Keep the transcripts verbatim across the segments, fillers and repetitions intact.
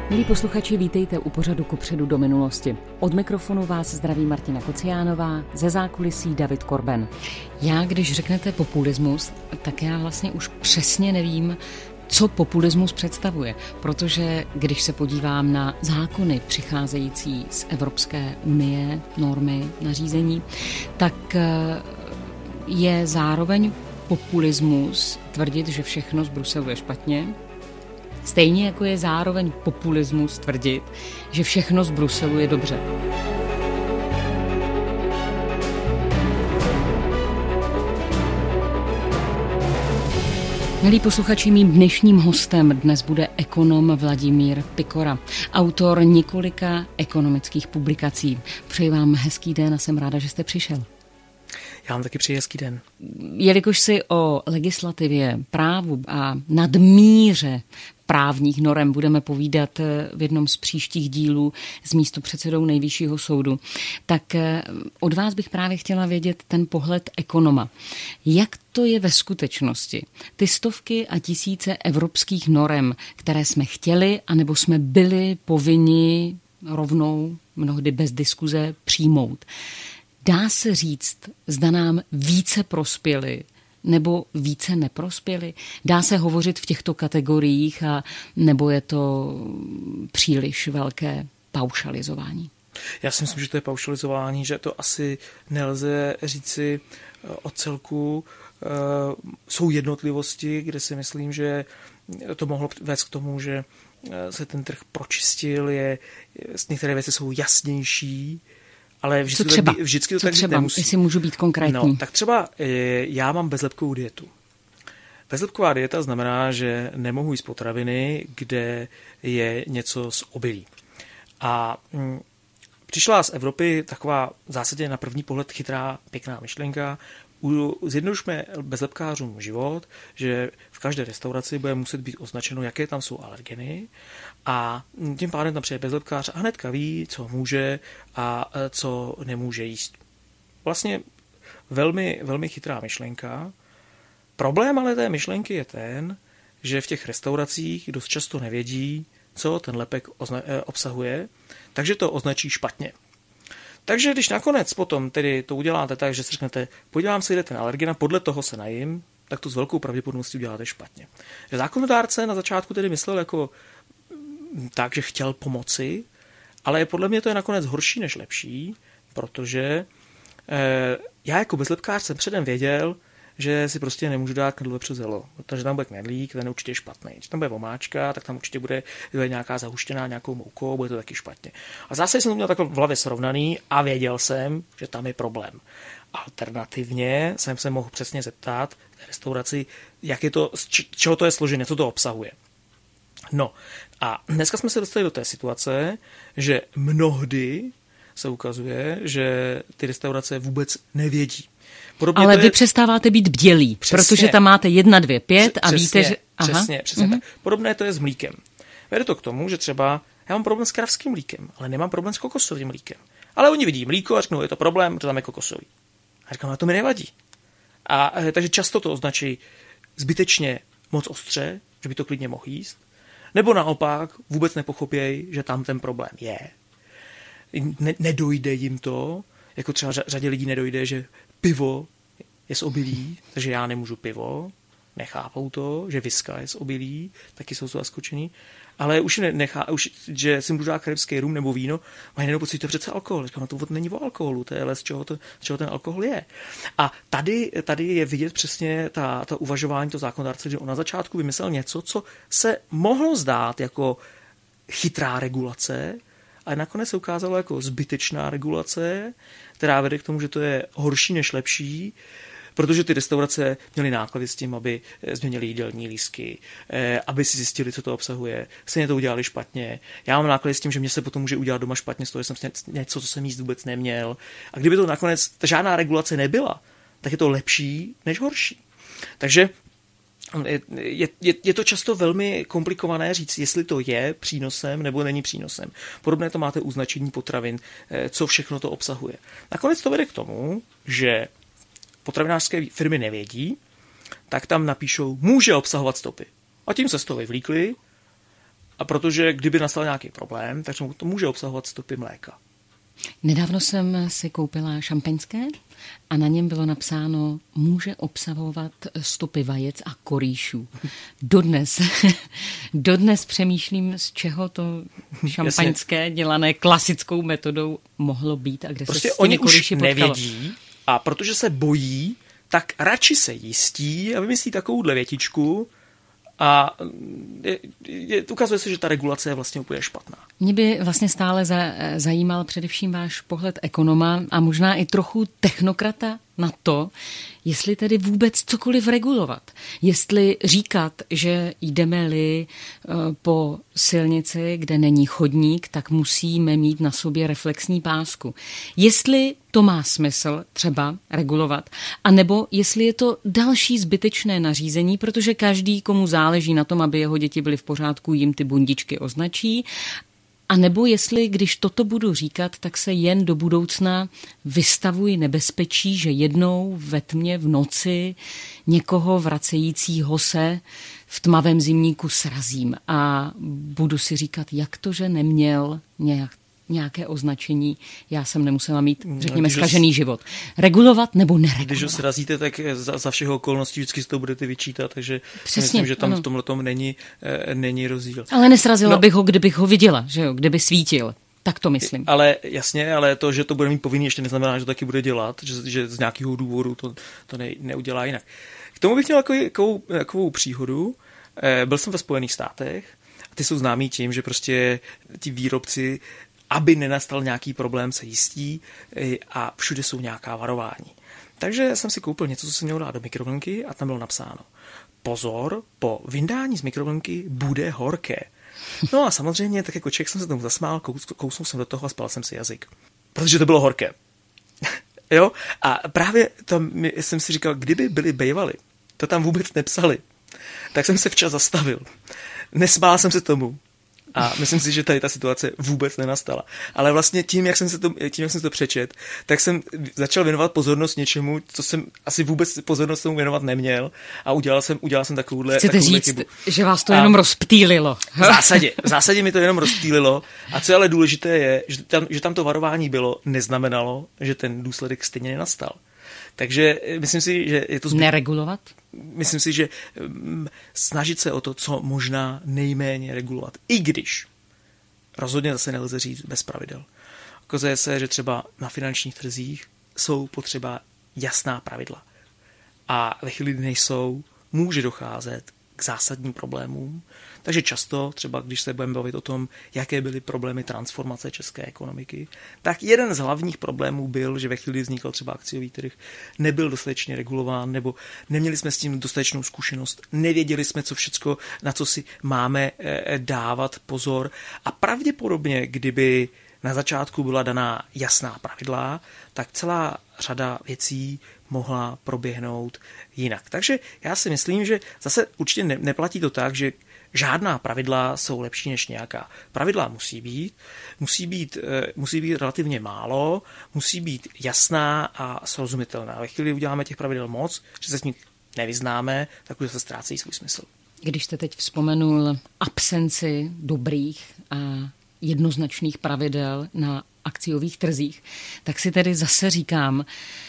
Milí posluchači, vítejte u pořadu Kupředu do minulosti. Od mikrofonu vás zdraví Martina Kociánová, ze zákulisí David Korben. Já, když řeknete populismus, tak já vlastně už přesně nevím, co populismus představuje, protože když se podívám na zákony přicházející z Evropské unie, normy, nařízení, tak je zároveň populismus tvrdit, že všechno z Bruselu je špatně, stejně jako je zároveň populismus tvrdit, že všechno z Bruselu je dobře. Milí posluchači, mým dnešním hostem dnes bude ekonom Vladimír Pikora, autor několika ekonomických publikací. Přeji vám hezký den a jsem ráda, že jste přišel. Já vám taky přeji hezký den. Jelikož si o legislativě, právu a nadmíře právních norem budeme povídat v jednom z příštích dílů s místopředsedou Nejvyššího soudu, tak od vás bych právě chtěla vědět ten pohled ekonoma. Jak to je ve skutečnosti? Ty stovky a tisíce evropských norem, které jsme chtěli, anebo jsme byli povinni rovnou, mnohdy bez diskuze, přijmout. Dá se říct, zda nám více prospěly nebo více neprospěly? Dá se hovořit v těchto kategoriích a nebo je to příliš velké paušalizování? Já si myslím, že to je paušalizování, že to asi nelze říci o celku. Jsou jednotlivosti, kde si myslím, že to mohlo vést k tomu, že se ten trh pročistil, je, některé věci jsou jasnější, ale vždycky, Co třeba? To, vždycky to Co tak třeba? nemusí. Jestli můžu být konkrétní. No, tak třeba já mám bezlepkovou dietu. Bezlepková dieta znamená, že nemohu jíst potraviny, kde je něco z obilí. A hm, přišla z Evropy taková v zásadě na první pohled chytrá, pěkná myšlenka. Zjednodušme bezlepkářům život, že v každé restauraci bude muset být označeno, jaké tam jsou alergeny, a tím pádem tam přijde bezlepkář a hnedka ví, co může a co nemůže jíst. Vlastně velmi, velmi chytrá myšlenka. Problém ale té myšlenky je ten, že v těch restauracích dost často nevědí, co ten lepek obsahuje, takže to označí špatně. Takže když nakonec potom tedy to uděláte tak, že si řeknete, podívám se, jde ten alergen, podle toho se najím, tak to s velkou pravděpodobností uděláte špatně. Zákonodárce na začátku tedy myslel jako tak, že chtěl pomoci, ale podle mě to je nakonec horší než lepší, protože eh, já jako bezlepkář jsem předem věděl, že si prostě nemůžu dát knedlu vepřu zelo, protože tam bude knedlík, ten je určitě špatný. Když tam bude vomáčka, tak tam určitě bude, bude nějaká zahuštěná nějakou moukou, bude to taky špatně. A zase jsem to měl takhle v hlavě srovnaný a věděl jsem, že tam je problém. Alternativně jsem se mohl přesně zeptat v restauraci, jak je to, z čeho to je složené, co to obsahuje. No a dneska jsme se dostali do té situace, že mnohdy se ukazuje, že ty restaurace vůbec nevědí. Podobně Ale je... vy přestáváte být bdělí, přesně, protože tam máte jedna, dvě, pět a přesně, víte, že... Aha. Přesně, přesně Mm-hmm. tak. Podobné to je s mlíkem. Vede to k tomu, že třeba já mám problém s kravským mlíkem, ale nemám problém s kokosovým mlíkem. Ale oni vidí mlíko a řeknou, je to problém, protože tam je kokosový. A říkám, no to mi nevadí. A takže často to označí zbytečně moc ostře, že by to klidně mohl jíst. Nebo naopak vůbec nepochopějí, že tam ten problém je. Ne, nedojde jim to, jako třeba řadě lidí nedojde, že pivo je z obilí, takže já nemůžu pivo, nechápou to, že viska je z obilí, taky jsou to zaskočený, ale už, nechá, už že si můžu dát karibský rum nebo víno, mají jenom pocit, že to je přece alkohol. Říkám, no to není o alkoholu, to je ale z čeho, to, z čeho ten alkohol je. A tady, tady je vidět přesně ta, ta uvažování toho zákonodárce, že on na začátku vymyslel něco, co se mohlo zdát jako chytrá regulace, ale nakonec se ukázalo jako zbytečná regulace, která vede k tomu, že to je horší než lepší, protože ty restaurace měly náklady s tím, aby změnili jídelní lístky, aby si zjistili, co to obsahuje. Stejně to udělali špatně. Já mám náklady s tím, že mě se potom může udělat doma špatně z toho, že jsem něco, co jsem jíst vůbec neměl. A kdyby to nakonec žádná regulace nebyla, tak je to lepší než horší. Takže Je, je, je to často velmi komplikované říct, jestli to je přínosem nebo není přínosem. Podobné to máte u značení potravin, co všechno to obsahuje. Nakonec to vede k tomu, že potravinářské firmy nevědí, tak tam napíšou, může obsahovat stopy. A tím se z toho vyvlíkli A protože kdyby nastal nějaký problém, tak to může obsahovat stopy mléka. Nedávno jsem si koupila šampaňské a na něm bylo napsáno, může obsahovat stopy vajec a korýšů. Dodnes, dodnes přemýšlím, z čeho to šampaňské Jasně. dělané klasickou metodou mohlo být a kde prostě se s těmi korýši potkalo. Prostě oni už nevědí a protože se bojí, tak radši se jistí a vymyslí takovouhle větičku, a je, je, ukazuje se, že ta regulace je vlastně úplně špatná. Mě by vlastně stále za, zajímal především váš pohled ekonoma a možná i trochu technokrata na to, jestli tedy vůbec cokoliv regulovat. Jestli říkat, že jdeme-li po silnici, kde není chodník, tak musíme mít na sobě reflexní pásku. Jestli to má smysl třeba regulovat, anebo jestli je to další zbytečné nařízení, protože každý, komu záleží na tom, aby jeho děti byly v pořádku, jim ty bundičky označí. A nebo jestli, když toto budu říkat, tak se jen do budoucna vystavuji nebezpečí, že jednou ve tmě v noci někoho vracejícího se v tmavém zimníku srazím a budu si říkat, jak to, že neměl nějak nějaké označení, já jsem nemusela mít, řekněme, když zkažený život. Regulovat nebo neregulovat? Když ho srazíte, tak za, za všeho okolností vždycky si to budete vyčítat, takže Přesně, myslím, že tam ano. v tomhletom není, e, není rozdíl. Ale nesrazila no, bych ho, kdybych ho viděla, že jo, kdyby svítil. Tak to myslím. Ale jasně, ale to, že to bude mít povinný, ještě neznamená, že to taky bude dělat, že, že z nějakého důvodu to, to ne, neudělá jinak. K tomu bych měl takovou, takovou příhodu. E, byl jsem ve Spojených státech a ty jsou známí tím, že prostě ti výrobci, aby nenastal nějaký problém, se jistí a všude jsou nějaká varování. Takže jsem si koupil něco, co jsem měl dát do mikrovlnky a tam bylo napsáno: pozor, po vyndání z mikrovlnky bude horké. No a samozřejmě, tak jako člověk jsem se tomu zasmál, kousnul jsem do toho a spal jsem si jazyk. Protože to bylo horké. Jo? A právě to jsem si říkal, kdyby byli bejvali, to tam vůbec nepsali, tak jsem se včas zastavil. Nesmál jsem se tomu. A myslím si, že tady ta situace vůbec nenastala. Ale vlastně tím, jak jsem se to, tím, jak jsem to přečet, tak jsem začal věnovat pozornost něčemu, co jsem asi vůbec pozornost tomu věnovat neměl a udělal jsem, udělal jsem takovouhle, Chcete takovouhle říct, chybu. že vás to a jenom rozptýlilo. V zásadě, v zásadě mi to jenom rozptýlilo. A co je ale důležité je, že tam, že tam to varování bylo, neznamenalo, že ten důsledek stejně nenastal. Takže myslím si, že je to zbyt... Neregulovat? Myslím si, že snažit se o to, co možná nejméně regulovat. I když rozhodně zase nelze říct bez pravidel. Ukazuje se, že třeba na finančních trzích jsou potřeba jasná pravidla. A ve chvíli, kdy nejsou, může docházet k zásadním problémům. Takže často, třeba když se budeme bavit o tom, jaké byly problémy transformace české ekonomiky, tak jeden z hlavních problémů byl, že ve chvíli vznikl třeba akciový trh, nebyl dostatečně regulován, nebo neměli jsme s tím dostatečnou zkušenost, nevěděli jsme, co všecko, na co si máme dávat pozor. A pravděpodobně, kdyby na začátku byla daná jasná pravidla, tak celá řada věcí mohla proběhnout jinak. Takže já si myslím, že zase určitě ne, neplatí to tak, že žádná pravidla jsou lepší než nějaká. Pravidla musí být, musí být, musí být relativně málo, musí být jasná a srozumitelná. Ve chvíli uděláme těch pravidel moc, že se s nich nevyznáme, tak už se ztrácejí svůj smysl. Když jste teď vzpomenul absenci dobrých a jednoznačných pravidel na akciových trzích, tak si tedy zase říkám,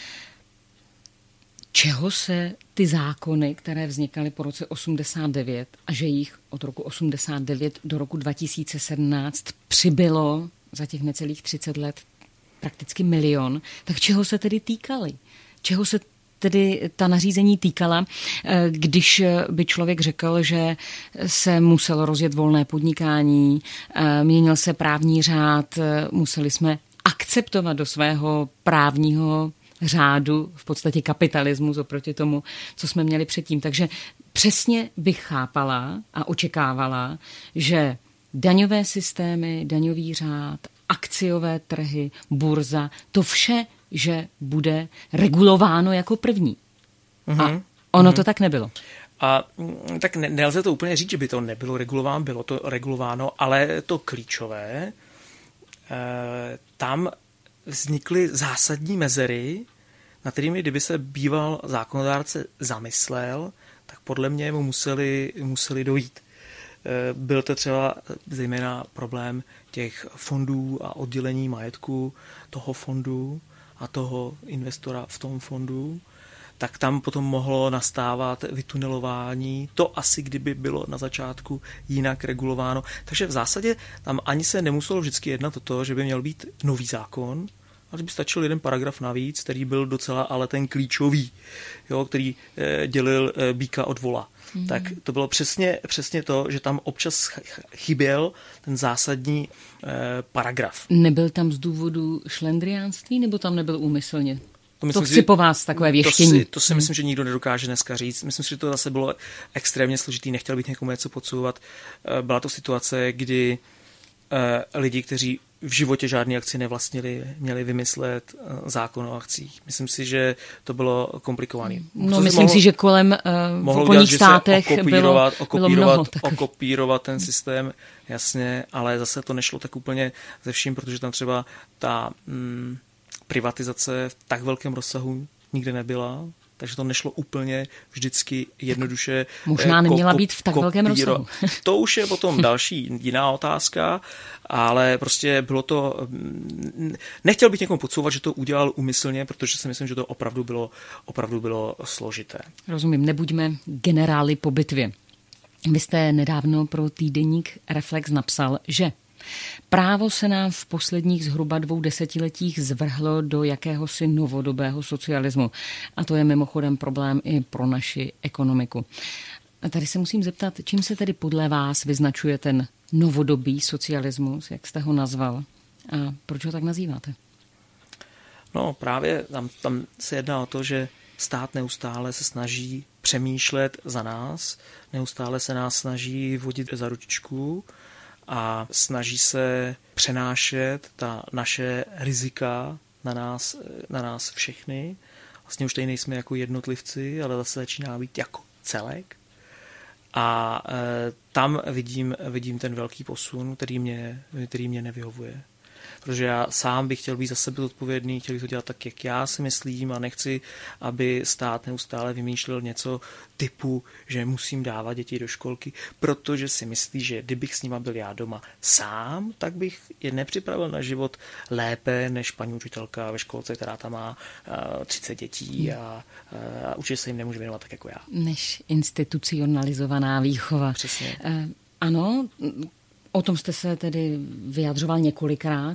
čeho se ty zákony, které vznikaly po roce osmdesát devět a že jich od roku osmdesát devět do roku dva tisíce sedmnáct přibylo za těch necelých třicet let prakticky milion, tak čeho se tedy týkaly? Čeho se tedy ta nařízení týkala, když by člověk řekl, že se muselo rozjet volné podnikání, měnil se právní řád, museli jsme akceptovat do svého právního řádu v podstatě kapitalismus oproti tomu, co jsme měli předtím. Takže přesně bych chápala a očekávala, že daňové systémy, daňový řád, akciové trhy, burza, to vše, že bude regulováno jako první. Mm-hmm. A ono mm-hmm. to tak nebylo. A tak ne, nelze to úplně říct, že by to nebylo regulováno, bylo to regulováno, ale to klíčové, eh, tam vznikly zásadní mezery, na kterými, kdyby se býval zákonodárce zamyslel, tak podle mě mu museli, museli dojít. Byl to třeba zejména problém těch fondů a oddělení majetku toho fondu a toho investora v tom fondu, tak tam potom mohlo nastávat vytunelování. To asi kdyby bylo na začátku jinak regulováno. Takže v zásadě tam ani se nemuselo vždycky jednat o to, že by měl být nový zákon, ale by stačil jeden paragraf navíc, který byl docela ale ten klíčový, jo, který eh, dělil eh, býka od vola. Mm. Tak to bylo přesně, přesně to, že tam občas chyběl ten zásadní eh, paragraf. Nebyl tam z důvodu šlendriánství, nebo tam nebyl úmyslně? To, myslím, to chci si, po vás takové věštění. To si, to si myslím, že nikdo nedokáže dneska říct. Myslím si, že to zase bylo extrémně složitý, nechtěl bych někomu něco podsouvat. Byla to situace, kdy lidi, kteří v životě žádný akci nevlastnili, měli vymyslet zákon o akcích. Myslím si, že to bylo komplikované. No, myslím mohl, si, že kolem uh, v okolních státech okopírovat, bylo, okopírovat, bylo mnoho okopírovat ten systém, jasně, ale zase to nešlo tak úplně ze vším, protože tam třeba ta mm, privatizace v tak velkém rozsahu nikdy nebyla, takže to nešlo úplně vždycky jednoduše. Možná neměla ko- být v tak velkém rozsahu. To už je potom další jiná otázka, ale prostě bylo to... Nechtěl bych někomu podsouvat, že to udělal úmyslně, protože si myslím, že to opravdu bylo, opravdu bylo složité. Rozumím, nebuďme generály po bitvě. Vy jste nedávno pro týdeník Reflex napsal, že právo se nám v posledních zhruba dvou desetiletích zvrhlo do jakéhosi novodobého socialismu. A to je mimochodem problém i pro naši ekonomiku. A tady se musím zeptat, čím se tedy podle vás vyznačuje ten novodobý socialismus, jak jste ho nazval? A proč ho tak nazýváte? No právě tam, tam se jedná o to, že stát neustále se snaží přemýšlet za nás, neustále se nás snaží vodit za ručičku, a snaží se přenášet ta naše rizika na nás, na nás všechny. Vlastně už tady nejsme jako jednotlivci, ale zase začíná být jako celek. A e, tam vidím, vidím ten velký posun, který mě, který mě nevyhovuje. Protože já sám bych chtěl být za sebe odpovědný, chtěl bych to dělat tak, jak já si myslím a nechci, aby stát neustále vymýšlel něco typu, že musím dávat děti do školky, protože si myslí, že kdybych s nima byl já doma sám, tak bych je nepřipravil na život lépe než paní učitelka ve školce, která tam má uh, třicet dětí a, uh, a určitě se jim nemůže věnovat tak jako já. Než institucionalizovaná výchova. Přesně. Uh, ano, o tom jste se tedy vyjadřoval několikrát.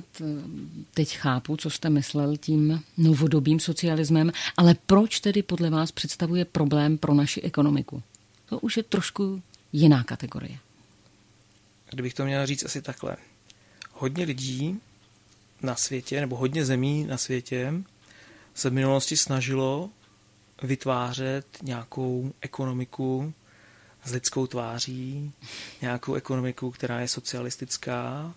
Teď chápu, co jste myslel tím novodobým socialismem, ale proč tedy podle vás představuje problém pro naši ekonomiku? To už je trošku jiná kategorie. Kdybych to měl říct asi takhle. Hodně lidí na světě, nebo hodně zemí na světě se v minulosti snažilo vytvářet nějakou ekonomiku s lidskou tváří, nějakou ekonomiku, která je socialistická.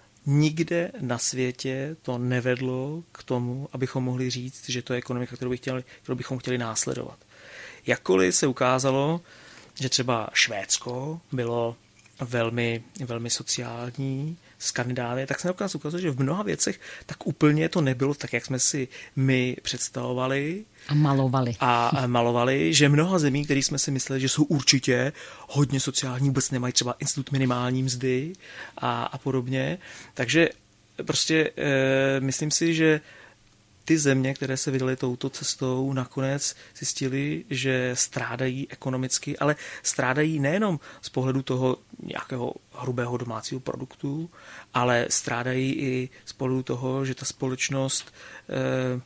Nikde na světě to nevedlo k tomu, abychom mohli říct, že to je ekonomika, kterou, by chtěli, kterou bychom chtěli následovat. Jakkoliv se ukázalo, že třeba Švédsko bylo velmi, velmi sociální, Skandinávie, tak se nakonec ukázalo, že v mnoha věcech tak úplně to nebylo tak, jak jsme si my představovali. A malovali. A malovali, že mnoha zemí, které jsme si mysleli, že jsou určitě hodně sociální, vůbec nemají třeba institut minimální mzdy a, a podobně. Takže prostě e, myslím si, že ty země, které se vydaly touto cestou, nakonec zjistili, že strádají ekonomicky, ale strádají nejenom z pohledu toho nějakého hrubého domácího produktu, ale strádají i z pohledu toho, že ta společnost e,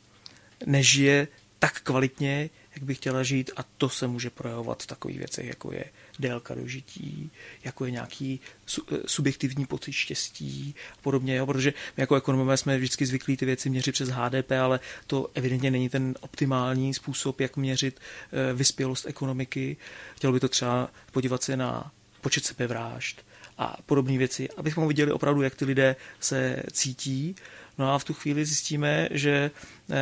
nežije tak kvalitně, jak by chtěla žít, a to se může projevovat v takových věcech, jako je délka dožití, jako je nějaký subjektivní pocit štěstí a podobně, jo? Protože my jako ekonomové jsme vždycky zvyklí ty věci měřit přes H D P, ale to evidentně není ten optimální způsob, jak měřit vyspělost ekonomiky. Chtělo by to třeba podívat se na počet sebevrážd a podobné věci, abychom viděli opravdu, jak ty lidé se cítí. No a v tu chvíli zjistíme, že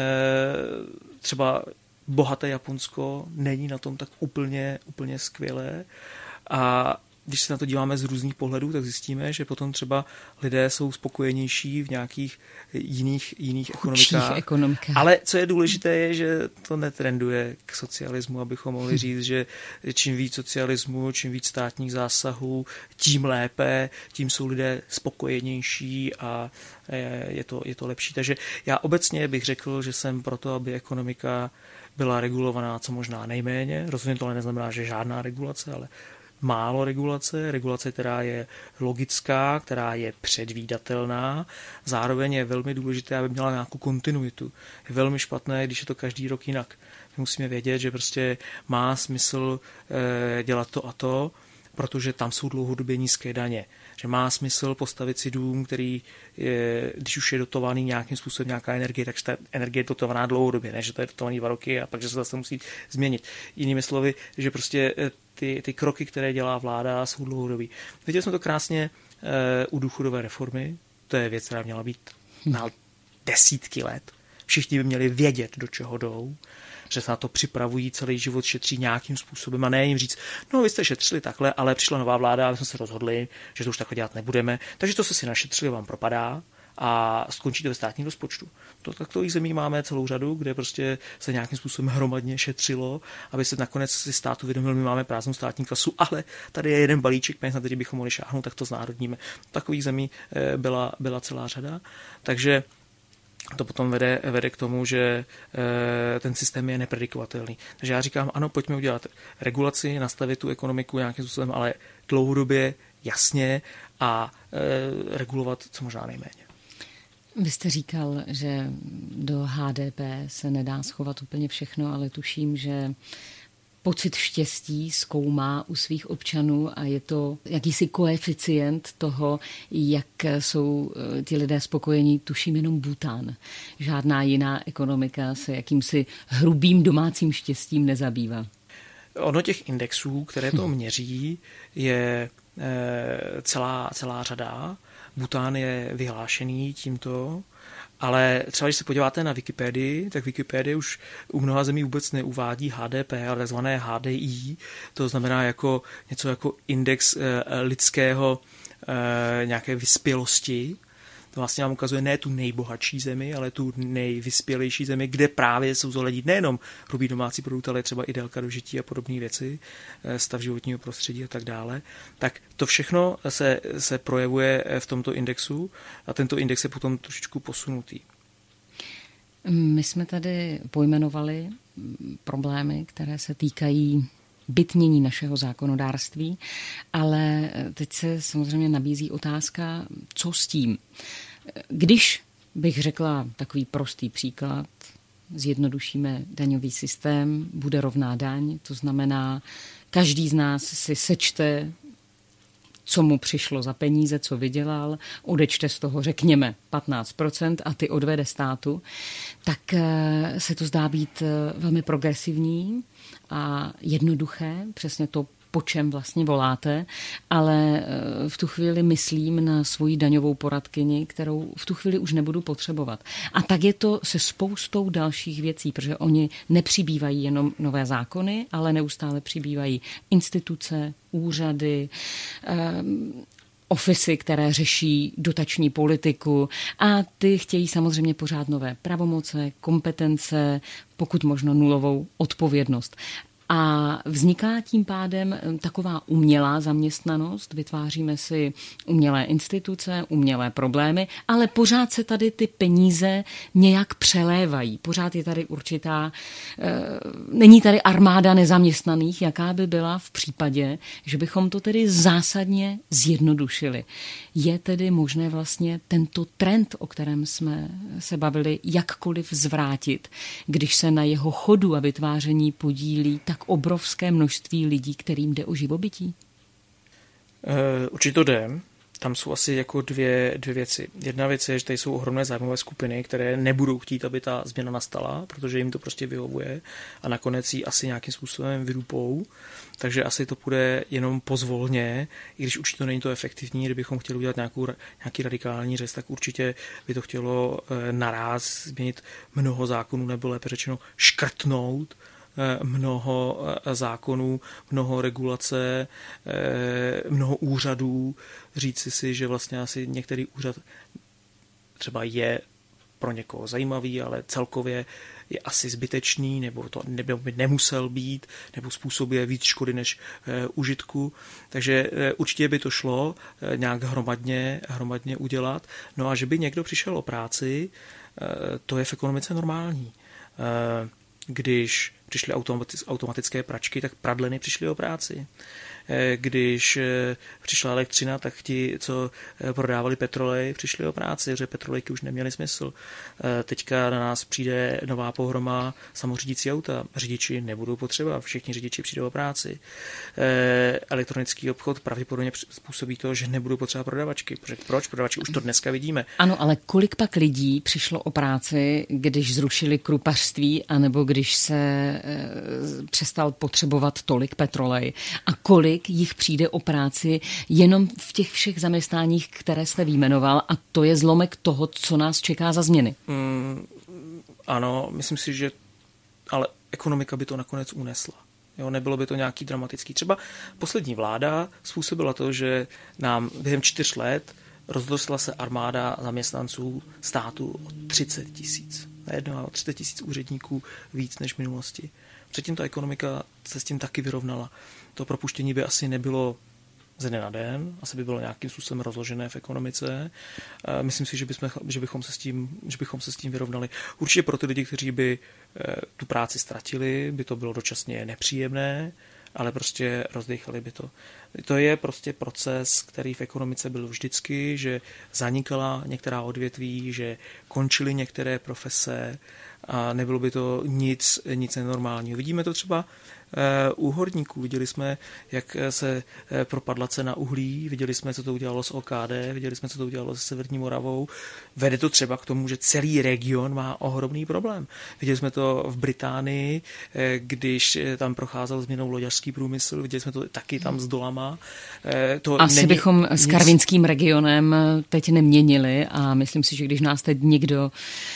třeba bohaté Japonsko není na tom tak úplně, úplně skvělé a když se na to díváme z různých pohledů, tak zjistíme, že potom třeba lidé jsou spokojenější v nějakých jiných, jiných ekonomikách. ekonomikách. Ale co je důležité, je, že to netrenduje k socialismu, abychom mohli říct, že čím víc socialismu, čím víc státních zásahů, tím lépe, tím jsou lidé spokojenější a je to, je to lepší. Takže já obecně bych řekl, že jsem proto, aby ekonomika byla regulovaná co možná nejméně. Rozhodně to ale neznamená, že žádná regulace, ale málo regulace, regulace, která je logická, která je předvídatelná, zároveň je velmi důležité, aby měla nějakou kontinuitu. Je velmi špatné, když je to každý rok jinak. My musíme vědět, že prostě má smysl eh, dělat to a to, protože tam jsou dlouhodobě nízké daně. Že má smysl postavit si dům, který, je, když už je dotovaný nějakým způsobem nějaká energie, takže ta energie je dotovaná dlouhodobě, ne, že to je dotovaný dva roky a pak, že se zase musí změnit. Jinými slovy, že prostě ty, ty kroky, které dělá vláda, jsou dlouhodobý. Viděli jsme to krásně e, u důchodové reformy, to je věc, která měla být na desítky let. Všichni by měli vědět, do čeho jdou, že se na to připravují, celý život šetří nějakým způsobem a ne jim říct, no vy jste šetřili takhle, ale přišla nová vláda a my jsme se rozhodli, že to už takhle dělat nebudeme, takže to, co si našetřili, vám propadá a skončí to ve státním rozpočtu. To takových zemí máme celou řadu, kde prostě se nějakým způsobem hromadně šetřilo, aby se nakonec si státu vědomil, my máme prázdnou státní kasu, ale tady je jeden balíček peněz, na který bychom mohli šáhnout, tak to znárodníme. Takových zemí byla, byla celá řada, takže to potom vede, vede k tomu, že e, ten systém je nepredikovatelný. Takže já říkám, ano, pojďme udělat regulaci, nastavit tu ekonomiku nějakým způsobem, ale dlouhodobě, jasně a e, regulovat co možná nejméně. Vy jste říkal, že do H D P se nedá schovat úplně všechno, ale tuším, že pocit štěstí zkoumá u svých občanů a je to jakýsi koeficient toho, jak jsou ti lidé spokojení, tuším jenom Bhútán. Žádná jiná ekonomika se jakýmsi hrubým domácím štěstím nezabývá. Ono těch indexů, které to měří, je celá, celá řada. Bhútán je vyhlášený tímto, ale třeba když se podíváte na Wikipedii, tak Wikipedie už u mnoha zemí vůbec neuvádí H D P, ale takzvané H D I, to znamená jako něco jako index lidského nějaké vyspělosti. To vlastně nám ukazuje ne tu nejbohatší zemi, ale tu nejvyspělejší zemi, kde právě jsou zohlednit nejenom hrubý domácí produkt, ale třeba i délka dožití a podobné věci, stav životního prostředí a tak dále. Tak to všechno se, se projevuje v tomto indexu a tento index je potom trošičku posunutý. My jsme tady pojmenovali problémy, které se týkají bytnění našeho zákonodárství, ale teď se samozřejmě nabízí otázka, co s tím. Když bych řekla takový prostý příklad, zjednodušíme daňový systém, bude rovná daň, to znamená, každý z nás si sečte, co mu přišlo za peníze, co vydělal, odečte z toho, řekněme, patnáct procent a ty odvede státu, tak se to zdá být velmi progresivní a jednoduché, přesně to, po čem vlastně voláte, ale v tu chvíli myslím na svoji daňovou poradkyni, kterou v tu chvíli už nebudu potřebovat. A tak je to se spoustou dalších věcí, protože oni nepřibývají jenom nové zákony, ale neustále přibývají instituce, úřady, um, ofisy, které řeší dotační politiku a ty chtějí samozřejmě pořád nové pravomoce, kompetence, pokud možno nulovou odpovědnost. A vzniká tím pádem taková umělá zaměstnanost, vytváříme si umělé instituce, umělé problémy, ale pořád se tady ty peníze nějak přelévají. Pořád je tady určitá, e, není tady armáda nezaměstnaných, jaká by byla v případě, že bychom to tedy zásadně zjednodušili. Je tedy možné vlastně tento trend, o kterém jsme se bavili, jakkoliv zvrátit, když se na jeho chodu a vytváření podílí tak obrovské množství lidí, kterým jde o živobytí? Určitě to jde. Tam jsou asi jako dvě, dvě věci. Jedna věc je, že tady jsou ohromné zájmové skupiny, které nebudou chtít, aby ta změna nastala, protože jim to prostě vyhovuje a nakonec ji asi nějakým způsobem vydupou. Takže asi to půjde jenom pozvolně, i když určitě to není to efektivní, kdybychom chtěli udělat nějakou, nějaký radikální řez, tak určitě by to chtělo naráz změnit mnoho zákonů, nebo lépe řečeno škrtnout mnoho zákonů, mnoho regulace, mnoho úřadů. Říci si, že vlastně asi některý úřad třeba je pro někoho zajímavý, ale celkově je asi zbytečný, nebo to nebo by nemusel být, nebo způsobuje víc škody než e, užitku. Takže e, určitě by to šlo e, nějak hromadně, hromadně udělat. No a že by někdo přišel o práci, e, to je v ekonomice normální. E, když přišly automatické pračky, tak pradleny přišly o práci. Když přišla elektřina, tak ti, co prodávali petrolej, přišli o práci, že petrolejky už neměly smysl. Teďka na nás přijde nová pohroma samořídící auta. Řidiči nebudou potřeba, všichni řidiči přijdou o práci. Elektronický obchod pravděpodobně způsobí to, že nebudou potřeba prodavačky. Proč? Prodavačky už to dneska vidíme. Ano, ale kolik pak lidí přišlo o práci, když zrušili krupařství, anebo když se e, přestal potřebovat tolik petrolej? A kolik jich přijde o práci jenom v těch všech zaměstnáních, které jste vyjmenoval, a to je zlomek toho, co nás čeká za změny. Mm, ano, myslím si, že ale ekonomika by to nakonec unesla. Jo, nebylo by to nějaký dramatický. Třeba poslední vláda způsobila to, že nám během čtyř let rozrostla se armáda zaměstnanců státu o třicet tisíc. Najednou o třicet tisíc úředníků víc než v minulosti. Předtím ta ekonomika se s tím taky vyrovnala. To propuštění by asi nebylo ze dne na den, asi by bylo nějakým způsobem rozložené v ekonomice. Myslím si, že, bychom, že, bychom se s tím, že bychom se s tím vyrovnali. Určitě pro ty lidi, kteří by tu práci ztratili, by to bylo dočasně nepříjemné, ale prostě rozdechali by to. To je prostě proces, který v ekonomice byl vždycky, že zanikala některá odvětví, že končily některé profese a nebylo by to nic, nic nenormálního. Vidíme to třeba u horníků. Viděli jsme, jak se propadla cena uhlí, viděli jsme, co to udělalo s O K D, viděli jsme, co to udělalo se Severní Moravou. Vede to třeba k tomu, že celý region má ohromný problém. Viděli jsme to v Británii, když tam procházel změnou loďařský průmysl, viděli jsme to taky tam s dolama. To Asi bychom nic s karvinským regionem teď neměnili a myslím si, že když nás teď někdo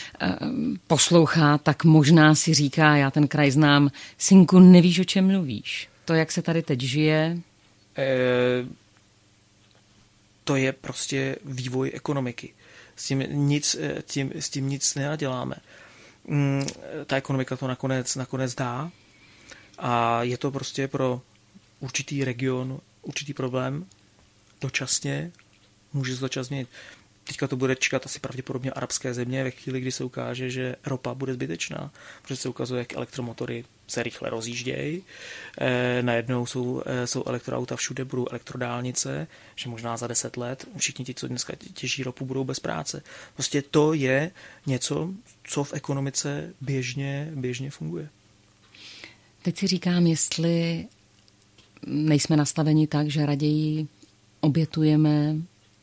poslouchá, tak možná si říká, já ten kraj znám, synku, nevíš, o čem mluvíš. To, jak se tady teď žije? E, to je prostě vývoj ekonomiky. S tím nic, tím, s tím nic nenaděláme. Ta ekonomika to nakonec, nakonec dá a je to prostě pro určitý region, určitý problém dočasně, může se dočasně. Teďka to bude čekat asi pravděpodobně arabské země ve chvíli, kdy se ukáže, že ropa bude zbytečná, protože se ukazuje, jak elektromotory se rychle rozjíždějí. E, najednou jsou, e, jsou elektroauta všude, budou elektrodálnice, že možná za deset let všichni ti, co dneska těží ropu, budou bez práce. Prostě to je něco, co v ekonomice běžně, běžně funguje. Teď si říkám, jestli nejsme nastaveni tak, že raději obětujeme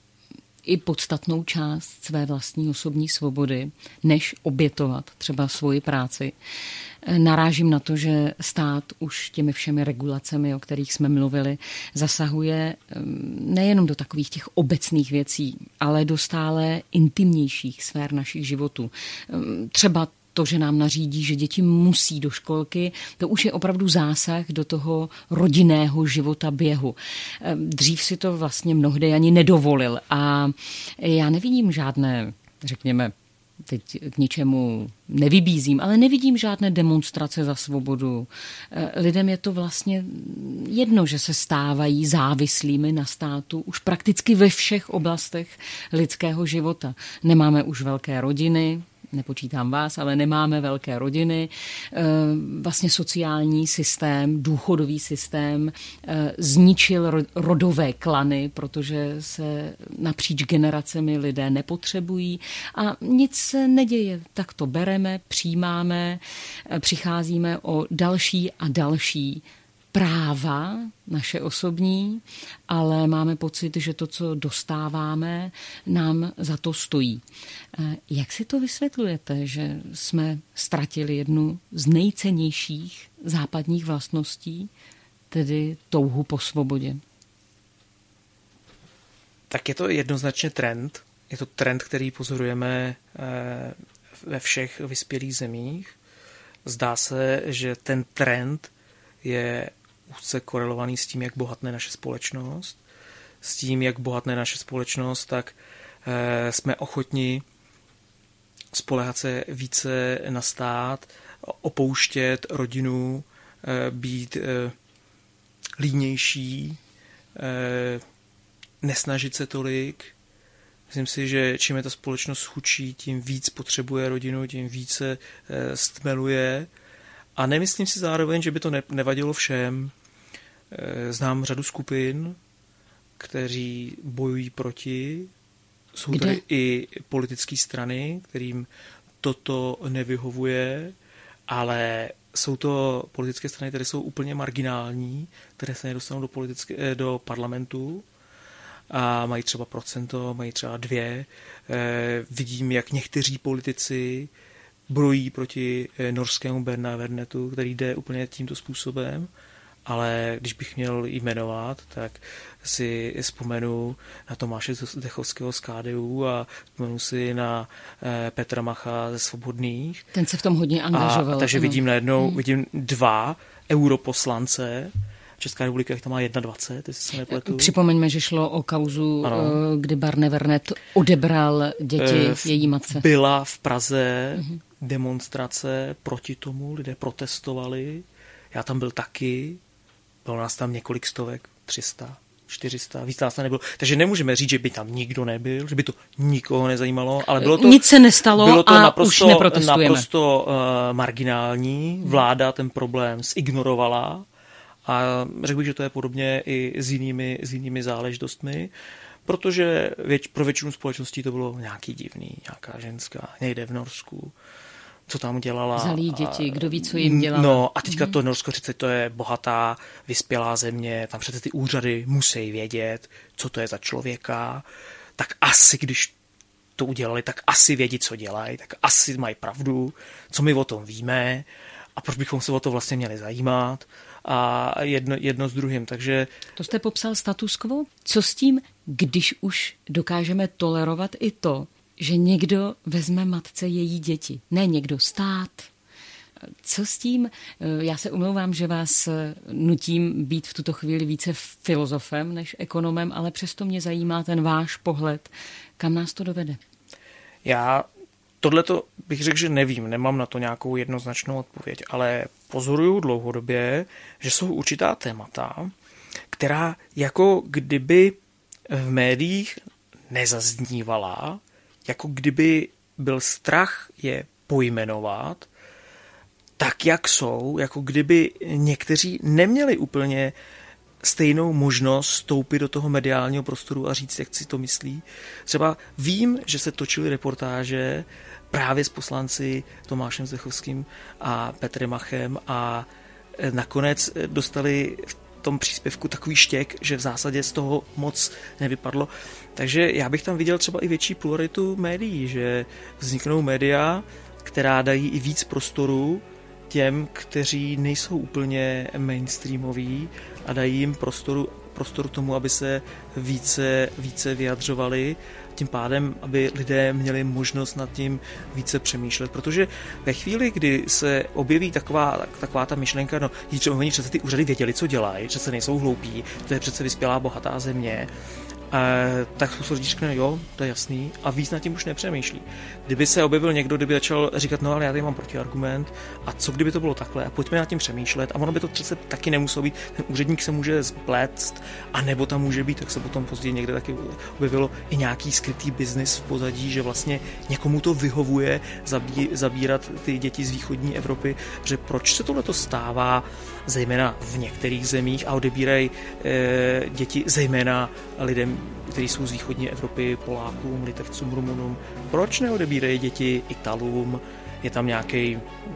i podstatnou část své vlastní osobní svobody, než obětovat třeba svoji práci. Narážím na to, že stát už těmi všemi regulacemi, o kterých jsme mluvili, zasahuje nejenom do takových těch obecných věcí, ale do stále intimnějších sfér našich životů. Třeba to, že nám nařídí, že děti musí do školky, to už je opravdu zásah do toho rodinného života běhu. Dřív si to vlastně mnohdy ani nedovolil a já nevidím žádné, řekněme, teď k ničemu nevybízím, ale nevidím žádné demonstrace za svobodu. Lidem je to vlastně jedno, že se stávají závislými na státu už prakticky ve všech oblastech lidského života. Nemáme už velké rodiny, nepočítám vás, ale nemáme velké rodiny. Vlastně sociální systém, důchodový systém zničil rodové klany, protože se napříč generacemi lidé nepotřebují a nic se neděje. Tak to bereme, přijímáme, přicházíme o další a další práva, naše osobní, ale máme pocit, že to, co dostáváme, nám za to stojí. Jak si to vysvětlujete, že jsme ztratili jednu z nejcennějších západních vlastností, tedy touhu po svobodě? Tak je to jednoznačně trend. Je to trend, který pozorujeme ve všech vyspělých zemích. zdá se, že ten trend je úzce korelovaný s tím, jak bohatne naše společnost. S tím, jak bohatne naše společnost, tak e, jsme ochotni spoléhat se více na stát, opouštět rodinu, e, být e, línější, e, nesnažit se tolik. Myslím si, že čím je ta společnost chudší, tím víc potřebuje rodinu, tím více e, stmeluje. A nemyslím si zároveň, že by to nevadilo všem. E, znám řadu skupin, kteří bojují proti. Jsou Kde? tady i politické strany, kterým toto nevyhovuje, ale jsou to politické strany, které jsou úplně marginální, které se nedostanou do, politické, do parlamentu a mají třeba procento, mají třeba dvě. E, vidím, jak někteří politici brojí proti norskému Bernavernetu, který jde úplně tímto způsobem. Ale když bych měl jmenovat, tak si vzpomenu na Tomáše Zdechovského z K D U a vzpomenu si na Petra Macha ze Svobodných. Ten se v tom hodně angažoval. A, takže ano. vidím najednou hmm. vidím dva europoslance. Česká republika jich tam má dvacet jedna, jestli se nepletu. Připomeňme, že šlo o kauzu, ano. kdy Barnevernet odebral děti v, její matce. Byla v Praze hmm. demonstrace proti tomu, lidé protestovali. Já tam byl taky. Bylo nás tam několik stovek, tři sta, čtyři sta, víc nás tam nebylo. Takže nemůžeme říct, že by tam nikdo nebyl, že by to nikoho nezajímalo, ale bylo to, nic se nestalo bylo to a naprosto, už neprotestujeme. naprosto uh, marginální. Vláda ten problém zignorovala a řekl bych, že to je podobně i s jinými, s jinými záležitostmi, protože věč, pro většinu společností to bylo nějaký divný, nějaká ženská, někde v Norsku, co tam dělala. Vzali děti, kdo ví, co jim dělala. No a teďka to Norsko přece to je bohatá, vyspělá země, tam přece ty úřady musí vědět, co to je za člověka, tak asi, když to udělali, tak asi vědí, co dělají, tak asi mají pravdu, co my o tom víme a proč bychom se o to vlastně měli zajímat a jedno, jedno s druhým, takže... To jste popsal status quo? Co s tím, když už dokážeme tolerovat i to, že někdo vezme matce její děti. Ne někdo, stát. Co s tím? Já se omlouvám, že vás nutím být v tuto chvíli více filozofem než ekonomem, ale přesto mě zajímá ten váš pohled. Kam nás to dovede? Já tohleto bych řekl, že nevím, nemám na to nějakou jednoznačnou odpověď, ale pozoruju dlouhodobě, že jsou určitá témata, která jako kdyby v médiích nezaznívala, jako kdyby byl strach je pojmenovat tak, jak jsou, jako kdyby někteří neměli úplně stejnou možnost vstoupit do toho mediálního prostoru a říct, jak si to myslí. Třeba vím, že se točily reportáže právě s poslanci Tomášem Zdechovským a Petrem Machem a nakonec dostali v tom příspěvku takový štěk, že v zásadě z toho moc nevypadlo. Takže já bych tam viděl třeba i větší pluralitu médií, že vzniknou média, která dají i víc prostoru těm, kteří nejsou úplně mainstreamoví a dají jim prostoru, prostoru tomu, aby se více, více vyjadřovali, tím pádem, aby lidé měli možnost nad tím více přemýšlet. Protože ve chvíli, kdy se objeví taková, taková ta myšlenka, no, oni přece ty úřady věděli, co dělají, přece nejsou hloupí, to je přece vyspělá, bohatá země, E, tak spoustu lidí řekne, jo, to je jasný, a víc nad tím už nepřemýšlí. Kdyby se objevil někdo, kdyby začal říkat, no ale já tady mám protiargument, a co kdyby to bylo takhle, a pojďme nad tím přemýšlet, a ono by to přece taky nemuselo být, ten úředník se může spléct, a nebo tam může být, tak se potom později někde taky objevilo i nějaký skrytý biznis v pozadí, že vlastně někomu to vyhovuje zabí, zabírat ty děti z východní Evropy, že proč se tohleto stává, zejména v některých zemích, a odebírají e, děti zejména lidem, kteří jsou z východní Evropy, Polákům, Litevcům, Rumunům. Proč neodebírají děti Italům? Je tam nějaký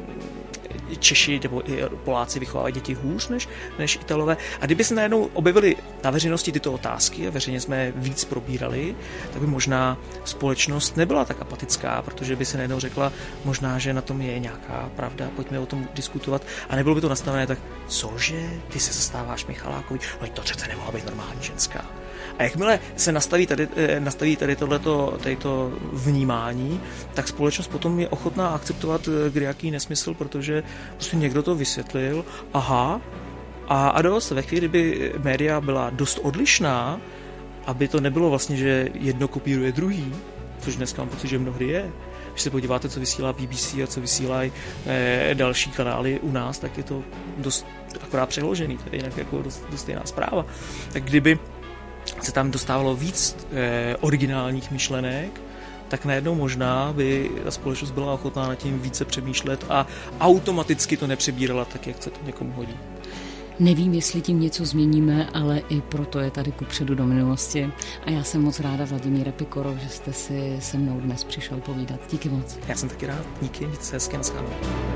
Češi nebo Poláci vychovávají děti hůř než, než Italové. A kdyby se najednou objevily na veřejnosti tyto otázky a veřejně jsme víc probírali, tak by možná společnost nebyla tak apatická, protože by se najednou řekla, možná, že na tom je nějaká pravda, pojďme o tom diskutovat. A nebylo by to nastavené tak, cože, ty se zastáváš Michalákovi, no to přece nemohla být normální ženská. A jakmile se nastaví tady, nastaví tady tohleto, tadyto vnímání, tak společnost potom je ochotná akceptovat kdejaký nesmysl, protože prostě někdo to vysvětlil, aha, a, a dost, ve chvíli, kdyby média byla dost odlišná, aby to nebylo vlastně, že jedno kopíruje druhý, což dneska mám pocit, že mnohdy je. Když se podíváte, co vysílá B B C a co vysílají eh, další kanály u nás, tak je to dost akorát přeložený, to je jinak jako dost, dost stejná zpráva. Tak kdyby se tam dostávalo víc eh, originálních myšlenek, tak najednou možná by ta společnost byla ochotná nad tím více přemýšlet a automaticky to nepřebírala tak, jak se to někomu hodí. Nevím, jestli tím něco změníme, ale i proto je tady Kupředu do minulosti. A já jsem moc ráda, Vladimíre Pikoro, že jste si se mnou dnes přišel povídat. Díky moc. Já jsem taky rád. Díky, víc se hezky naschánou.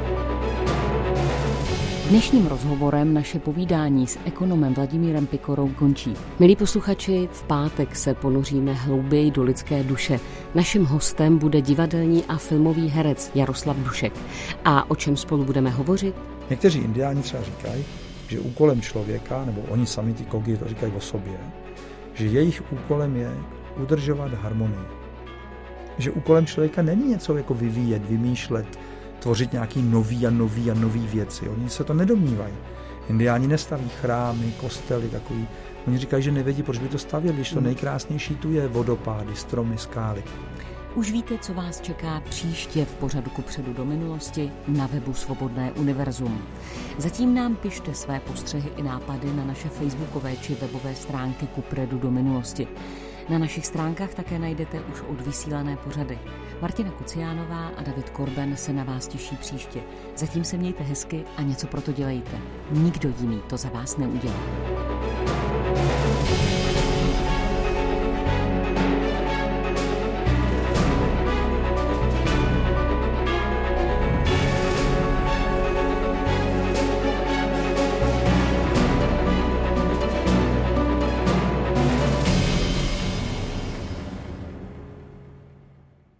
Dnešním rozhovorem naše povídání s ekonomem Vladimírem Pikorou končí. Milí posluchači, v pátek se ponoříme hlouběji do lidské duše. Naším hostem bude divadelní a filmový herec Jaroslav Dušek. A o čem spolu budeme hovořit? Někteří indiáni třeba říkají, že úkolem člověka, nebo oni sami ty kogi to říkají o sobě, že jejich úkolem je udržovat harmonii. Že úkolem člověka není něco jako vyvíjet, vymýšlet, tvořit nějaký nový a nový a nový věci. Oni se to nedomnívají. Indiáni nestaví chrámy, kostely, takový. Oni říkají, že nevědí, proč by to stavěli, když to nejkrásnější tu je vodopády, stromy, skály. Už víte, co vás čeká příště v pořadu Kupředu do minulosti na webu Svobodné univerzum. Zatím nám pište své postřehy i nápady na naše facebookové či webové stránky Kupředu do minulosti. Na našich stránkách také najdete už odvysílané pořady. Martina Kuciánová a David Korben se na vás těší příště. Zatím se mějte hezky a něco pro to dělejte. Nikdo jiný to za vás neudělá.